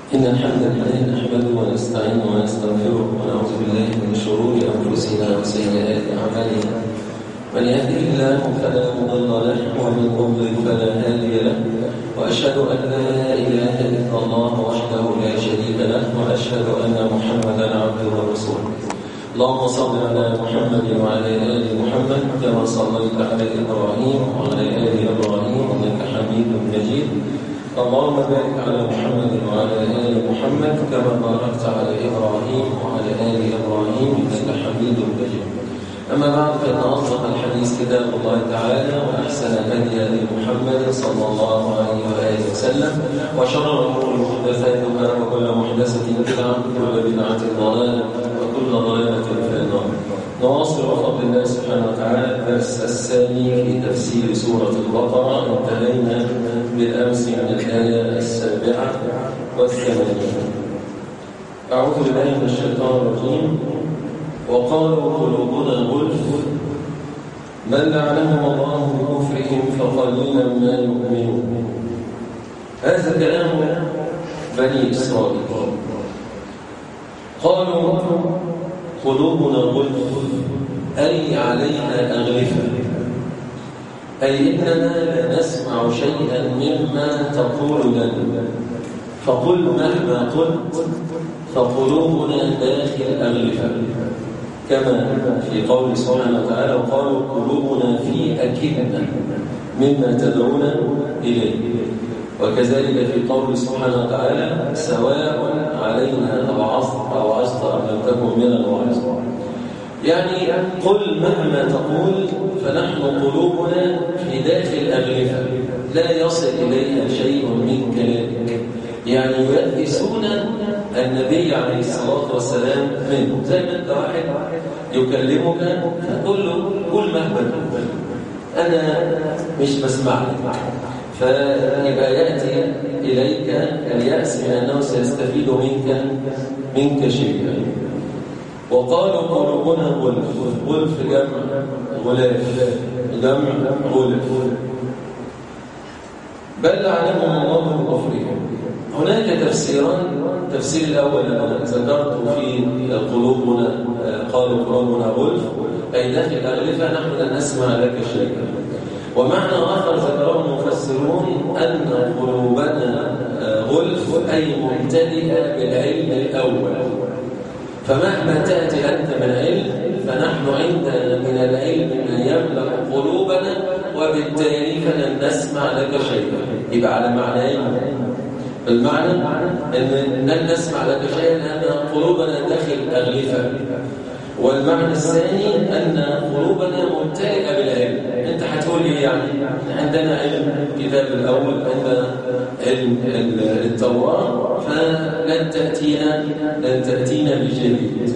إن الحمد لله نحمده ونستعينه ونستغفره ونعوذ بالله من شرور أنفسنا وسيئات أعمالنا. من يهده الله فلا مضل له ومن يضلل فلا هادي له، وأشهد أن لا إله إلا الله وحده لا شريك له، وأشهد أن محمدا عبده ورسوله. اللهم صل على محمد وعلى آل محمد كما صليت على إبراهيم وعلى آل إبراهيم إنك حميد مجيد. اللهم بارك على محمد وعلى آل محمد كما باركت على إبراهيم وعلى آل إبراهيم إنك حميد مجيد. أما بعد، فإن أصدق الحديث كتاب الله تعالى، وأحسن الهدي هدي محمد صلى الله عليه وآله وسلم، وشر الأمور محدثاتها، وكل محدثة بدعة، وكل بدعة ضلالة، وكل ضلالة في النار. نواصل بفضل الله سبحانه وتعالى الدرس الثاني في تفسير سورة البقرة. انتهينا بالأمس من الآية 87. أعوذ بالله من الشيطان الرجيم. وقالوا قلوبنا غلف بل لعنهم الله بكفرهم فقليلا ما يؤمنون. هذا كلام بني إسرائيل. قالوا قلوبنا غلف أي علينا أغلفة، أي إننا لا نسمع شيئا مما تقول لنا، فقل مهما قلت فقلوبنا داخل أغلفة، كما في قول سبحانه وتعالى وقالوا قلوبنا في أكنة مما تدعون إليه، وكذلك في قول سبحانه وتعالى سواء علينا أوعظت أم لم تكن من الواعظين. يعني قل مهما تقول فنحن قلوبنا في داخل أغلفة لا يصل إليها شيء من كلامك. يعني يؤسون النبي عليه الصلاة والسلام منه، زي ما أنت واحد يكلمك فتقول له قل مهما تقول أنا مش بسمع لك، فيبقى يأتي إليك اليأس من أنه سيستفيد منك شيئا. وقالوا قلوبنا غلف، غلف جمع غلاف، جمع غلف. بل لعنهم الله بكفرهم. هناك تفسيران. التفسير الأول أنا ذكرت في قلوبنا، قالوا قلوبنا غلف أي داخل أغلفة نحن لا نسمع لك شيئا. ومعنى آخر ذكره المفسرون أن قلوبنا غلف أي ممتلئة بالعلم الأول، فمهما تأتي أنت من علم فنحن عندنا من العلم ما يملأ قلوبنا، وبالتالي فلن نسمع لك شيئا. يبقى على معنيين. المعنى أن لن نسمع لك شيئا لأن قلوبنا داخل أغلفة، والمعنى الثاني أن قلوبنا ممتلئة بالعلم. أنت هتقول إيه يعني؟ عندنا علم الكتاب الأول، عندنا علم التوراة، فلن تأتينا بجديد.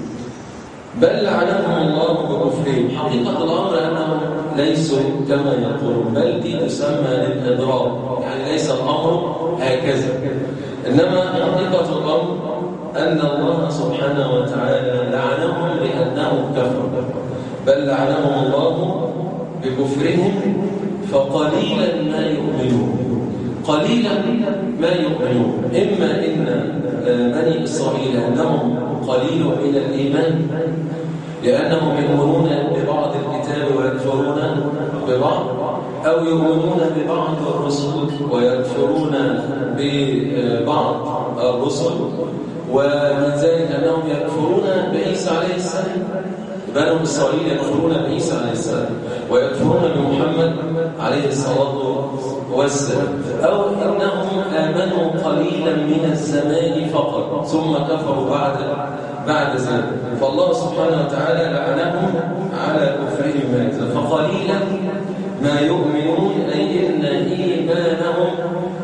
بل لعنهم الله بكفرهم. حقيقة الأمر أنهم ليسوا كما يقولون، بل دي تسمى للإضراب، يعني ليس الأمر هكذا، إنما حقيقة الأمر أن الله سبحانه وتعالى لعنهم لأنهم كفروا. بل لعنهم الله بكفرهم فقليلا ما يؤمنون. قليلا ما يؤمنون. إما إن بني إسرائيل أنهم قليل من الإيمان لأنهم يؤمنون ببعض الكتاب ويكفرون ببعض، أو يؤمنون ببعض الرسل ويكفرون ببعض الرسل، ومن ذلك أنهم يكفرون بعيسى عليه السلام. بنو إسرائيل يكفرون بعيسى عليه السلام ويكفرون بمحمد عليه الصلاة والسلام، أو أنهم آمنوا قليلا من الزمان فقط ثم كفروا بعد ذلك، فالله سبحانه وتعالى لعنهم على كفرهم هذا. فقليلا ما يؤمنون أي إن إيمانهم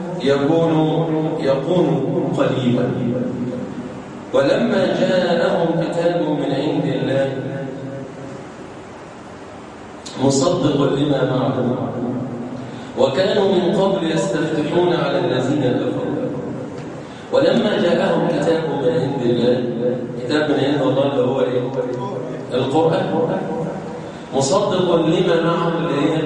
يكون قليلا. ولما جاءهم كتاب من عند الله مصدق لما معهم وكانوا من قبل يستفتحون على الذين كفروا. ولما جاءهم كتاب من عند الله، كتاب من عند الله اللي هو ايه؟ القرآن، مصدق لما معهم اللي هي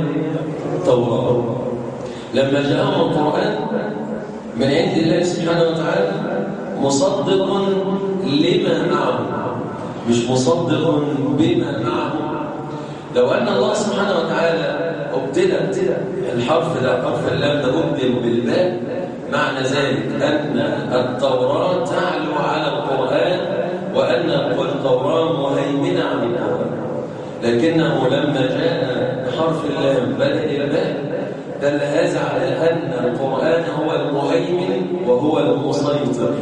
التوراة. لما جاءهم القرآن من عند الله سبحانه وتعالى مصدق لما معه، مش مصدق بما معه. لو أن الله سبحانه وتعالى أبدل الحرف ده، حرف اللام ده أبدل بالباء، معنى ذلك أن التوراة تعلو على القرآن وأن التوراة مهيمنة على القرآن. لكنه لما جاء حرف اللام بدل الباء دل هذا على أن القرآن هو المهيمن وهو المسيطر،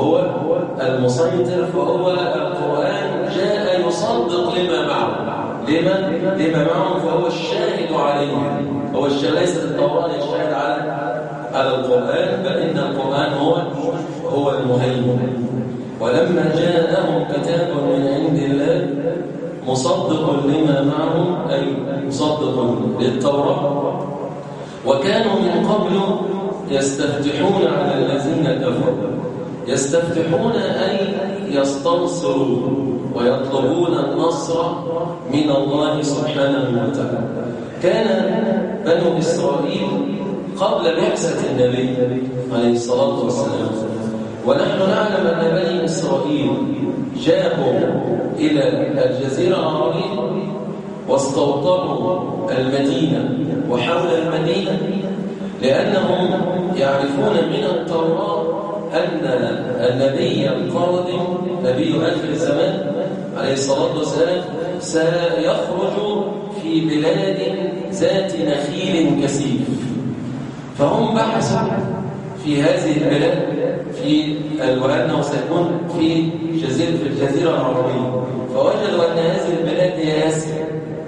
فهو القرآن جاء يصدق لما معه. لما معه فهو الشاهد عليه، هو ليس التوراة الشاهد على القرآن، بل إن القرآن هو المهيمن. ولما جاءهم كتاب من عند الله مصدق لما معهم، أي مصدق للتوراة، وكانوا من قبل يستفتحون على الذين كفروا. يستفتحون أي يستنصرون ويطلبون النصر من الله سبحانه وتعالى. كان بنو إسرائيل قبل بعثة النبي عليه الصلاة والسلام، ونحن نعلم أن بني إسرائيل جاءوا إلى الجزيرة العربية واستوطنوا المدينة وحول المدينة، لأنهم يعرفون من التوراة أن النبي القادم، نبي آخر الزمان عليه الصلاة والسلام، سيخرج في بلاد ذات نخيل كثيف. فهم بحثوا في هذه البلاد وأنه سيكون في الجزيرة العربية، فوجدوا أن هذه البلاد هي يثرب،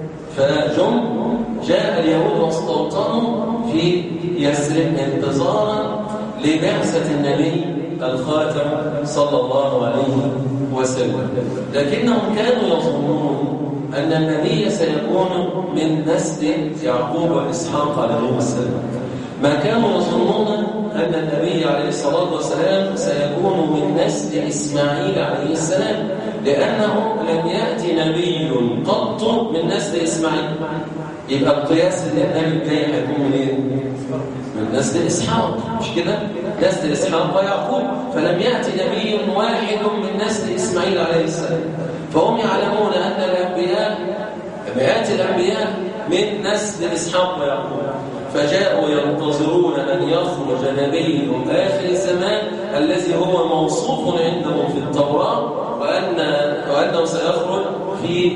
جاء اليهود واستوطنوا في يثرب انتظارا لبعثة النبي الخاتم صلى الله عليه وسلم. لكنهم كانوا يظنون أن النبي سيكون من نسل يعقوب وإسحاق عليهم السلام، ما كانوا يظنون أن النبي عليه الصلاة والسلام سيكون من نسل إسماعيل عليه السلام، لأنه لم يأتي نبي قط من نسل إسماعيل. يبقى القياس ان النبي الجاي هيكون من نسل إسحاق، مش كده؟ نسل إسحاق ويعقوب، فلم يأتي نبي واحد من نسل إسماعيل عليه السلام. فهم يعلمون أن الأنبياء مئات الأنبياء من نسل إسحاق ويعقوب، فجاءوا ينتظرون أن يخرج نبي آخر الزمان الذي هو موصوف عندهم في التوراة، وأنه سيخرج في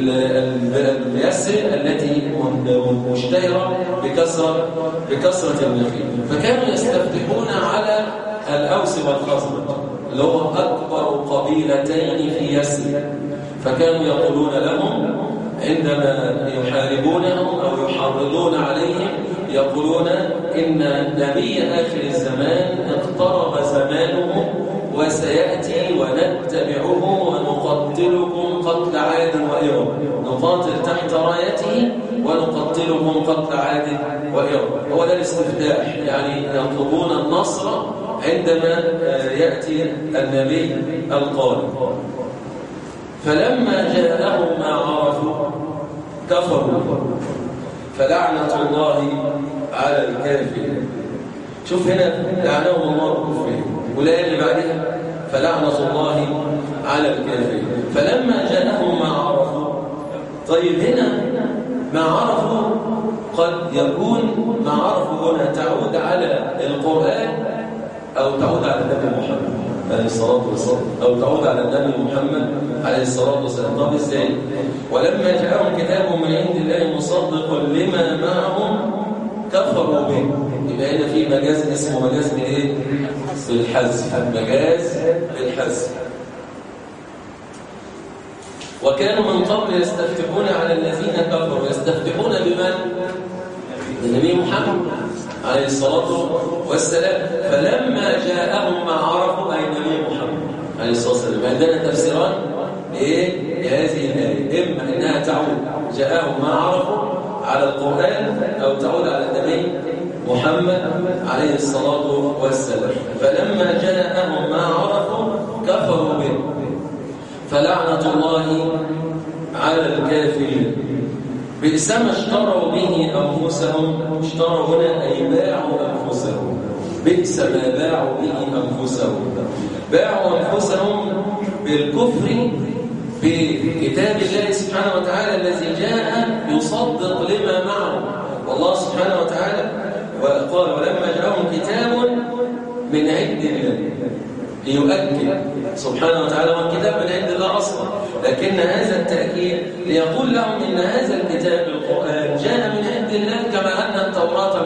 يثرب التي مشتهرة بكثرة النخيل. فكانوا يستفتحون على الأوس والخزرج اللي هو أكبر قبيلتين في يثرب، فكانوا يقولون لهم عندما يحاربونهم أو يحرضون عليهم، يقولون إن نبي آخر الزمان اقترب زمانه وسيأتي ونتبعه ونقتلكم قتل عاد وإرم، نقاتل تحت رايته ونقتلكم قتل عاد وإرم. هو ده الاستفتاح، يعني يطلبون النصر عندما يأتي النبي القادم. فلما جاءهم ما عرفوا كفروا فلعنة الله على الكافرين. شوف هنا لعنهم الله بكفرهم، والآية اللي بعدها فلعنة الله على الكافرين. فلما جاءهم ما عرفوا. طيب هنا ما عرفوا قد يكون ما عرفوا هنا تعود على القرآن أو تعود على النبي محمد عليه الصلاة والسلام، أو تعود على النبي محمد عليه الصلاة والسلام. طب إزاي؟ ولما جاءهم كتاب من عند الله مصدق لما معهم كفروا به. يبقى هنا في مجاز اسمه مجاز بايه؟ بالحذف، مجاز بالحذف. وكانوا من قبل يستفتحون على الذين كفروا. يستفتحون بمن؟ النبي محمد عليه الصلاة والسلام. فلما جاءهم ما عرفوا أي النبي محمد عليه الصلاة والسلام. عندنا تفسيران لهذه الآية، إما أنها تعود جاءهم ما عرفوا على القرآن أو تعود على النبي محمد عليه الصلاة والسلام. فلما جاءهم ما عرفوا كفروا به فلعنة الله على الكافرين. بئس ما اشتروا به أنفسهم. اشتروا هنا أي باعوا أنفسهم، بئس ما باعوا به أنفسهم. باعوا أنفسهم بالكفر بكتاب الله سبحانه وتعالى الذي جاء يصدق لما معه. والله سبحانه وتعالى وقال ولما جاءهم كتاب من عند الله ليؤكد سبحانه وتعالى والكتاب من عند الله أصلا، لكن هذا التأكيد ليقول لهم إن هذا الكتاب القرآن جاء من عند الله كما أن التوراة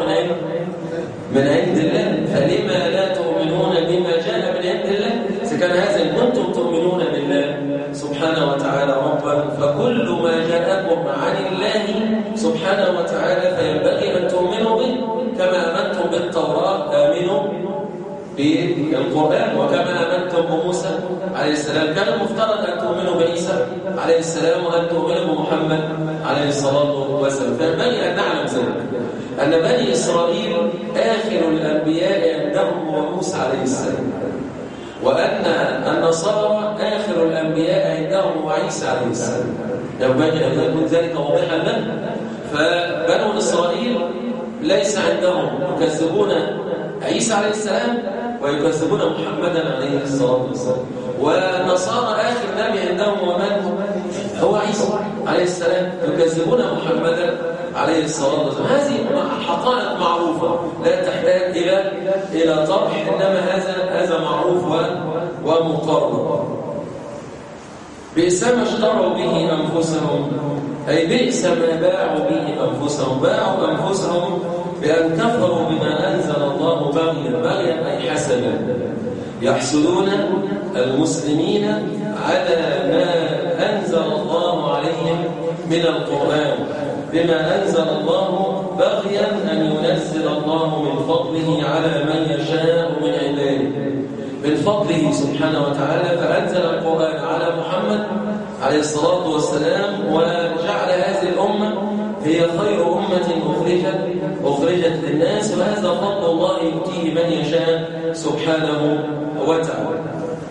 من عند الله، فلما لا تؤمنون بما جاء من عند الله؟ إذا كان هذا إن كنتم تؤمنون بالله سبحانه وتعالى ربا فكل ما جاءكم عن الله سبحانه وتعالى فينبغي أن تؤمنوا به كما آمنتم بالتوراة آمنوا بالقرآن، وكما آمنتم بموسى عليه السلام كان المفترض أن تؤمنوا بعيسى عليه السلام وأن تؤمنوا بمحمد عليه الصلاة والسلام. فينبغي أن نعلم ذلك أن بني إسرائيل آخر الأنبياء عندهم هو موسى عليه السلام، وأن النصارى آخر الأنبياء عندهم هو عيسى عليه السلام. ينبغي أن يكون ذلك واضحا لنا. فبنو إسرائيل ليس عندهم يكذبون عيسى عليه السلام ويكذبون محمدا عليه الصلاة والسلام، والنصارى آخر نبي عندهم ومن هو عيسى عليه السلام يكذبون محمدا عليه الصلاة والسلام. هذه حقائق معروفة لا تحتاج إلى طرح، إنما هذا معروف ومقرر. بئس ما اشتروا به أنفسهم، أي بئس ما باعوا به أنفسهم. باعوا أنفسهم بأن كفروا بما أنزل الله بغيا أي حسدا، يحسدون المسلمين على ما أنزل الله عليهم من القرآن، بما أنزل الله بغيا أن ينزل الله من فضله على من يشاء من عباده، من فضله سبحانه وتعالى. فأنزل القرآن على محمد عليه الصلاة والسلام وجعل هذه الأمة هي خير أمة أخرجت للناس، وهذا فضل الله يؤتيه من يشاء سبحانه وتعالى.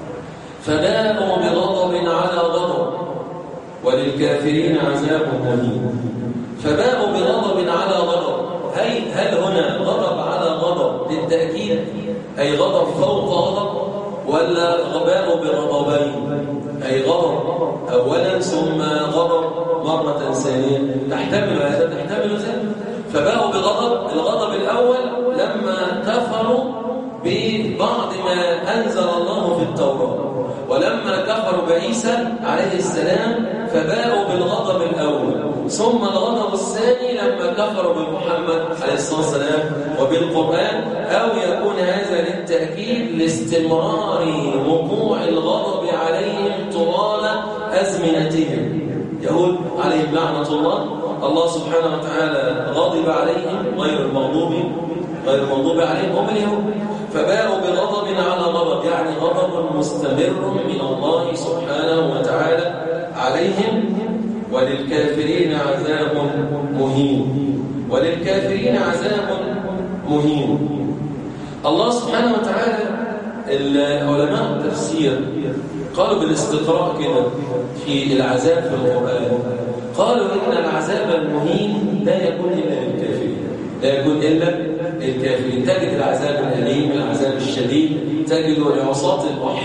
فباءوا بغضب على غضب وللكافرين عذاب مهين. فباءوا بغضب على غضب، هل هنا غضب على غضب للتأكيد أي غضب فوق غضب، ولا غباء بغضبين أي غضب أولا ثم غضب مرة ثانية؟ تحتمل هذا تحتمل ذلك. فباءوا بغضب، الغضب الأول لما كفروا ببعض ما أنزل الله في التوراة، ولما كفروا بعيسى عليه السلام فباءوا بالغضب الأول، ثم الغضب الثاني لما كفروا بمحمد عليه الصلاة والسلام وبالقرآن. أو يكون هذا للتأكيد لاستمرار وقوع الغضب عليهم طوال أزمنتهم. يهود عليهم لعنة الله سبحانه وتعالى غضب عليهم غير المغضوب عليهم هم اليهود. فباءوا بغضب على غضب، يعني غضب مستمر من الله سبحانه وتعالى عليهم. وللكافرين عذاب مهين. وللكافرين عذاب مهين. الله سبحانه وتعالى علماء التفسير قالوا بالاستقراء كده في العذاب في القرآن، قالوا إن العذاب المهين لا يكون إلا للكافرين، لا يكون إلا للكافرين. تجد العذاب الأليم، العذاب الشديد تجد لعصاة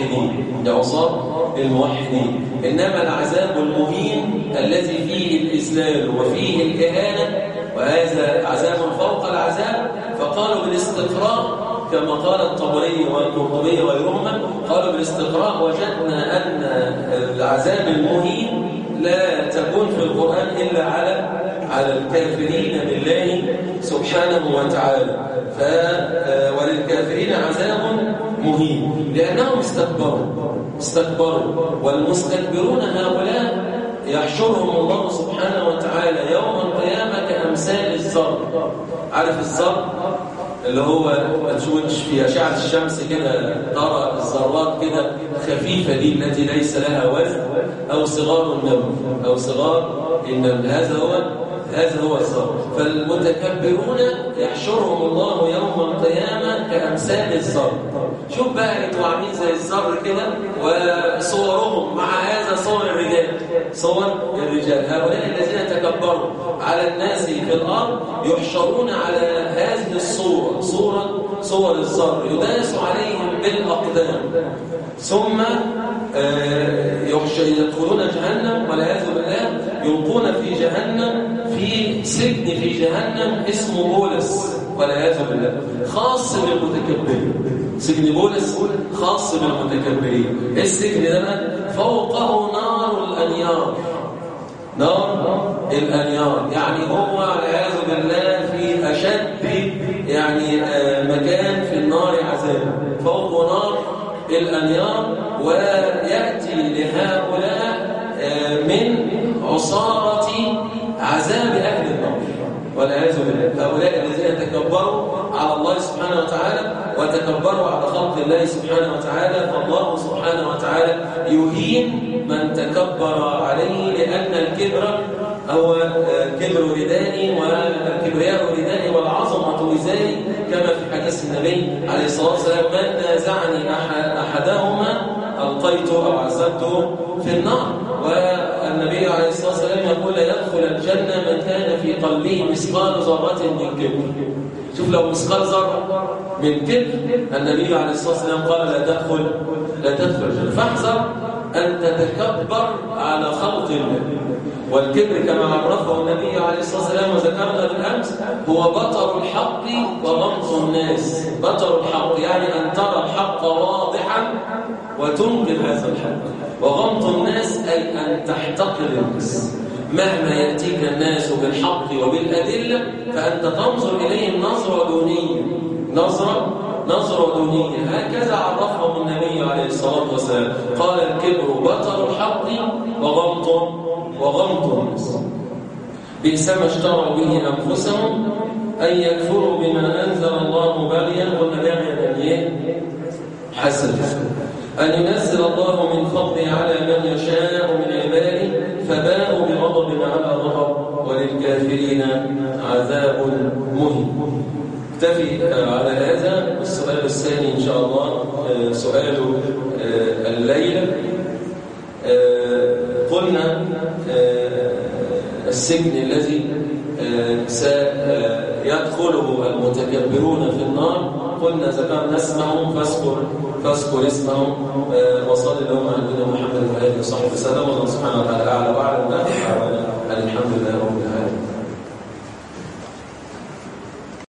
الموحدين، إنما العذاب المهين الذي فيه الإذلال وفيه الإهانة، وهذا عذاب فوق العذاب. فقالوا بالاستقراء كما قال الطبري والقرطبي وغيرهما، قالوا بالاستقراء وجدنا أن العذاب المهين لا تكون في القرآن إلا على الكافرين بالله سبحانه وتعالى. وللكافرين عذاب مهين لأنهم استكبروا، والمستكبرون هؤلاء يحشرهم الله سبحانه وتعالى يوم القيامة كأمثال الزر. عارف الزر اللي هو تشوش في أشعة الشمس كده ترى الذرات كده خفيفة دي التي ليس لها وزن، أو صغار النمل. هذا هو الزر. فالمتكبرون يحشرهم الله يوم القيامة كأمثال الزر. شوف بقى انتوا عاملين زي الزر كده، وصورهم مع هذا صور الرجال. هؤلاء الذين تكبروا على الناس في الأرض يحشرون على هذه الصورة، صورة صور الصر يداس عليهم بالأقدام ثم يدخلون جهنم والعياذ بالله، يلقون في جهنم في سجن في جهنم اسمه بولس والعياذ بالله، خاص بالمتكبرين. سجن بولس خاص بالمتكبرين. السجن ده فوقه نار الأنيار، نار الأنيار، يعني هو والعياذ بالله في أشد يعني مكان في النار عذاب، فوقه نار الأنيار. ويأتي لهؤلاء من عصارة عذاب أهل النار والعياذ بالله. هؤلاء الذين تكبروا على الله سبحانه وتعالى وتكبروا على خلق الله سبحانه وتعالى، فالله سبحانه وتعالى يهين من تكبر عليه، لأن الكبر هو كبر ردائي والكبرياء ردائي والعظمة إزاري، كما في حديث النبي عليه الصلاة والسلام: من نازعني أحدهما ألقيته أو عذبته في النار. والنبي عليه الصلاة والسلام يقول: لا يدخل الجنة من كان في قلبه مثقال ذرة من كبر. شوف، لو مثقال ذرة من كبر النبي عليه الصلاة والسلام قال لا تدخل الجنة. فاحذر أن تتكبر على خلق الله. والكبر كما عرفه النبي عليه الصلاة والسلام وذكرنا بالأمس هو بطر الحق وغمط الناس. بطر الحق يعني أن ترى الحق واضحا وتنكر هذا الحق، وغمط الناس أي أن تحتقر الناس. مهما يأتيك الناس بالحق وبالأدلة فأنت تنظر إليهم نظرة دونية، نظرة دونية. هكذا عرفهم النبي عليه الصلاة والسلام، قال: الكبر بطر الحق وغمط الناس. بئس ما اشتروا به أنفسهم أن يكفروا بما أنزل الله بغيا، قلنا بغيا حسد، أن ينزل الله من فضله على من يشاء من عباده، فباءوا بغضب على غضب وللكافرين عذاب مهين. اكتفي على هذا. السؤال الثاني إن شاء الله سؤال الليلة. قلنا السجن الذي سيدخله المتكبرون في النار، قلنا ذكرنا اسمهم فاذكر اسمهم. وصلى اللهم على نبينا محمد وآله وصحبه وسلم. الله سبحانه وتعالى أعلى وأعلم. الحمد لله رب العالمين.